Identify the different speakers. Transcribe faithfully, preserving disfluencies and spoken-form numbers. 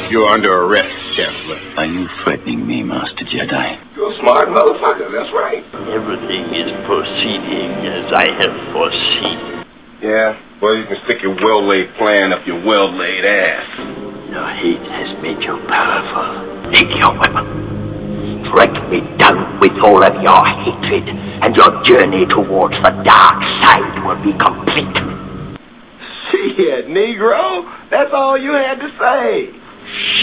Speaker 1: You're under arrest, Chancellor.
Speaker 2: Are you threatening me, Master Jedi?
Speaker 1: You're a smart motherfucker, that's right.
Speaker 3: Everything is proceeding as I have foreseen.
Speaker 1: Yeah? Well, you can stick your well-laid plan up your well-laid ass.
Speaker 3: Your hate has made you powerful. Take your weapon. Strike me down with all of your hatred, and your journey towards the dark side will be complete.
Speaker 1: Shit, Negro. That's all you had to say.